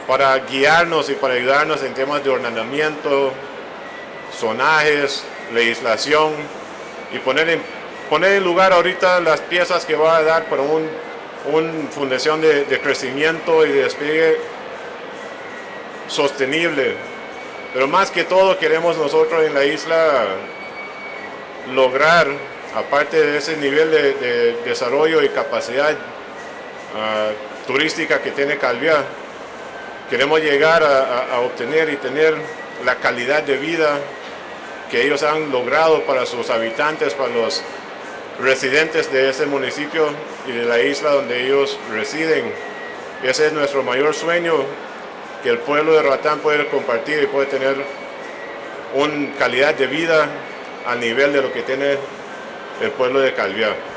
para guiarnos y para ayudarnos en temas de ordenamiento, zonajes, legislación y poner en lugar ahorita las piezas que va a dar para una fundación de crecimiento y de despegue sostenible. Pero más que todo queremos nosotros en la isla lograr, aparte de ese nivel de desarrollo y capacidad turística que tiene Calviá, queremos llegar a obtener y tener la calidad de vida que ellos han logrado para sus habitantes, para los residentes de ese municipio y de la isla donde ellos residen. Ese es nuestro mayor sueño, que el pueblo de Roatán pueda compartir y pueda tener una calidad de vida a nivel de lo que tiene el pueblo de Calviá.